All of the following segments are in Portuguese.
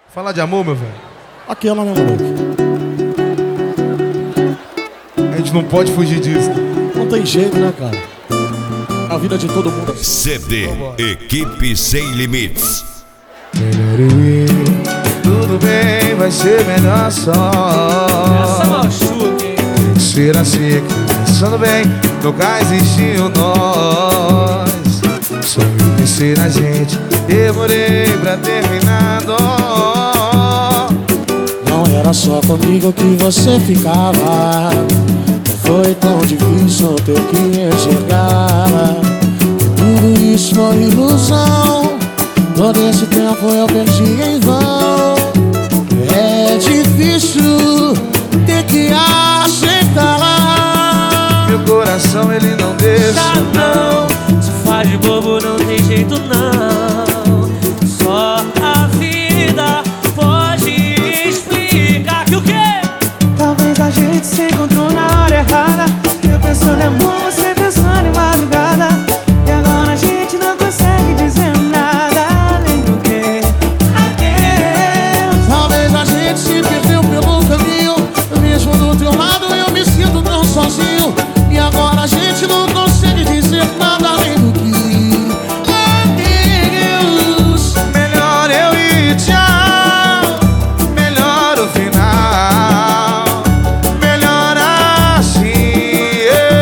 Falar de amor, meu velho. Aquela, né, moleque? A gente não pode fugir disso. Não tem jeito, né, cara? A vida de todo mundo. CD Equipe Sem Limites. Melhor eu ir, tudo bem, vai ser melhor só. Essa machuca, hein? Tem que ser assim, aqui, pensando bem, nunca existiu nós. Só eu pensei na gente, demorei pra terminar dó. Não era só comigo que você ficava. Não foi tão difícil ter que enxergar. Tudo isso foi ilusão. Todo esse tempo eu perdi em vão. É difícil ter que aceitar. Meu coração ele não deixa, Não, se faz de bobo não tem jeito não. Só a vida pode explicar que o quê? Talvez a gente se encontrou na hora errada. Eu pensando em amor, você pensando em madrugada. E agora a gente não consegue dizer nada além do que adeus. Talvez a gente se perdeu pelo caminho. Mesmo do teu lado eu me sinto tão sozinho. E agora a gente não consegue dizer nada além do que adeus. melhor eu ir, tchau. Melhor o final, melhor assim,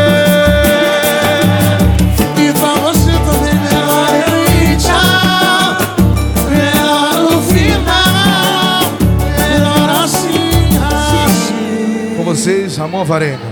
E pra você também melhor eu ir, tchau. Melhor o final. Melhor assim, assim. Com vocês, Ramon Varenga.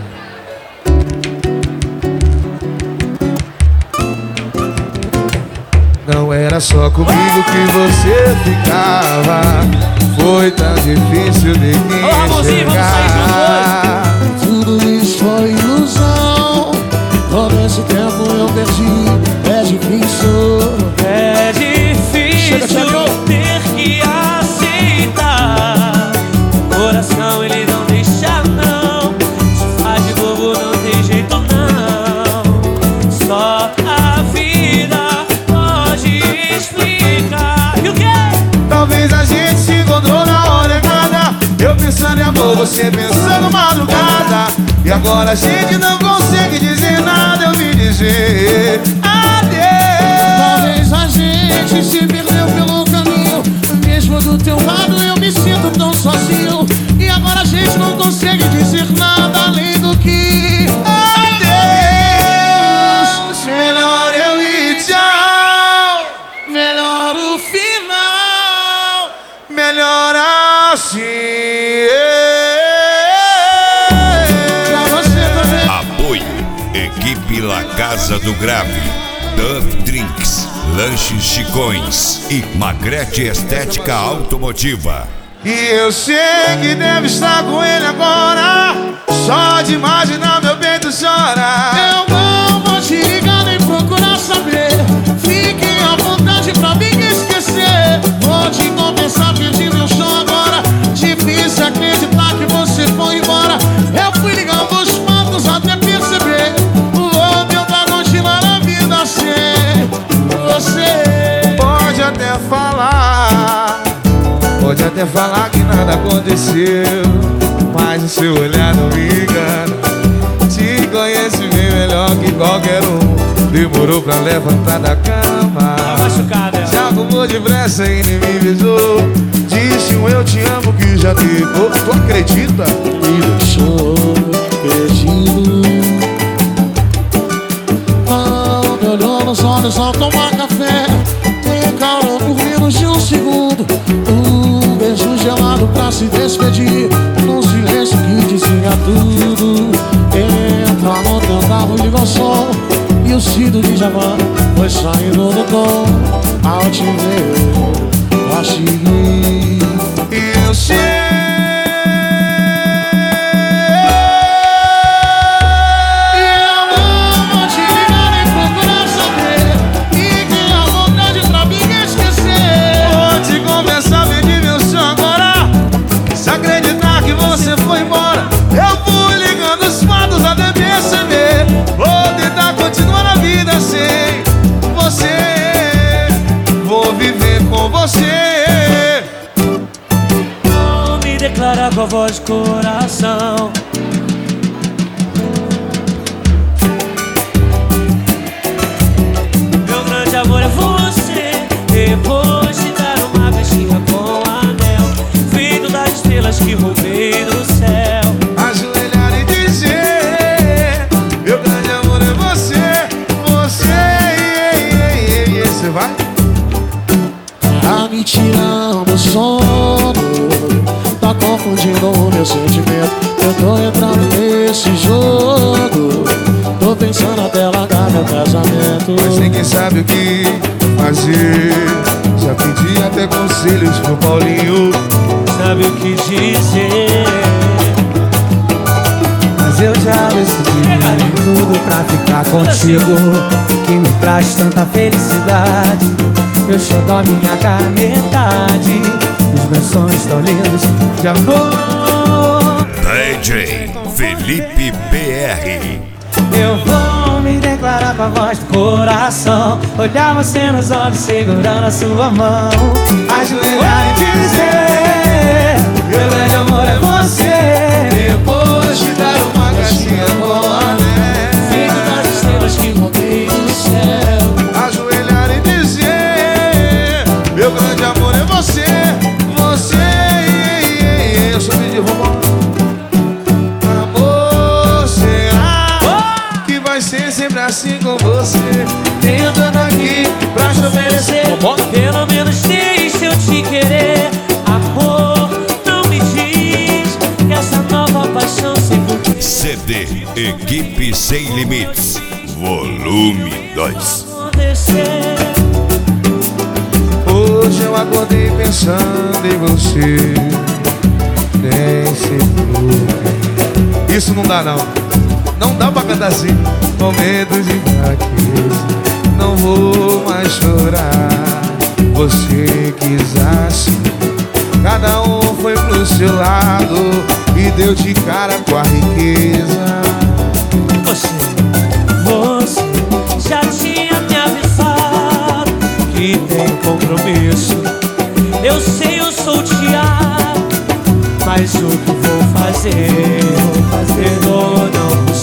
Não era só comigo que você ficava. Foi tão difícil de Ô, Ramonzinho, vamos sair enxergar. Tudo isso foi ilusão. Todo esse tempo eu perdi. É difícil. É difícil Chega, chega. ter que aceitar. O coração ele não deixa não. Se faz de bobo não tem jeito não. Só a vida pode explicar. E o quê? Talvez a gente se encontrou na hora errada. Eu pensando em amor, você pensando madrugada. E agora a gente não consegue dizer nada. Eu vim dizer adeus. Talvez a gente se perdeu pelo caminho. Mesmo do teu lado eu me sinto tão sozinho. E agora a gente não consegue dizer nada além do que Adeus. Melhor eu ir, tchau. melhor o final. Melhor assim. Pra você também. Apoio Equipe La Casa do Grave, Dove Drinks, Lanches Chicões e Magrete Estética Automotiva. E eu sei que deve estar com ele agora. Só de imaginar meu peito chora. Eu não vou te ligar nem procurar saber. Fique à vontade pra mim esquecer. Vou te confessar, perdi meu chão agora. Difícil acreditar que você foi embora. Eu fui ligando os fatos até perceber. Vou tentar continuar a vida sem você. Pode até falar que nada aconteceu, mas o seu olhar não me engana. Te conheço bem melhor que qualquer um. Demorou pra levantar da cama. Tá machucada ela. Já arrumou depressa e nem me beijou. Disse um eu te amo que já ficou. Tu acredita? Me deixou perdido. Não me olhou nos olhos ao tomar café. Me encarou por menos de um segundo. Um beijo gelado pra se despedir. Num silêncio que dizia tudo. Entra no teu carro, liga o som. E o Cido de Javan foi saindo do tom. Ao te ver, achei. Eu sei. Você foi embora, eu fui ligando os fatos até perceber. Vou tentar continuar a vida sem você. Vou viver com você. declarar com a voz de coração. Meu grande amor é você. Depois de dar uma caixinha com anel feito das estrelas que roubei do céu, ajoelhar e dizer: meu grande amor é você. Você vai? Tá me tirando o sono, tá confundindo o meu sentimento. Eu tô entrando nesse jogo, tô pensando até largar meu casamento. Mas ninguém sabe o que fazer. Já pedi até conselhos pro Paulinho, sabe o que dizer. Mas eu já decidi tudo pra ficar contigo, que me traz tanta felicidade. Meu xodó, minha cara, metade. Os meus sonhos tão lindos de amor. DJ Felipe BR. Eu vou me declarar com a voz do coração, olhar você nos olhos segurando a sua mão, ajoelhar e dizer: meu grande amor é você. depois de dar uma caixinha com anel feito das estrelas que roubei do céu, ajoelhar e dizer: meu grande amor é você. Eu sou de robô. Amor, será que vai ser sempre assim com você? Tentando aqui pra te oferecer. Pelo menos deixa eu te querer. Amor, não me diz que essa nova paixão sem porquê CD Equipe Sem Limites, Volume 2. acontecer. Hoje eu acordei pensando em você. Nem sei porquê. Isso não dá não. Não dá pra cantar assim. Momentos de fraqueza, não vou mais chorar. Você quis assim, cada um foi pro seu lado e deu de cara com a riqueza. Você já tinha me avisado que tem compromisso. Eu sei, eu sou o Thiago, mas o que vou fazer ou não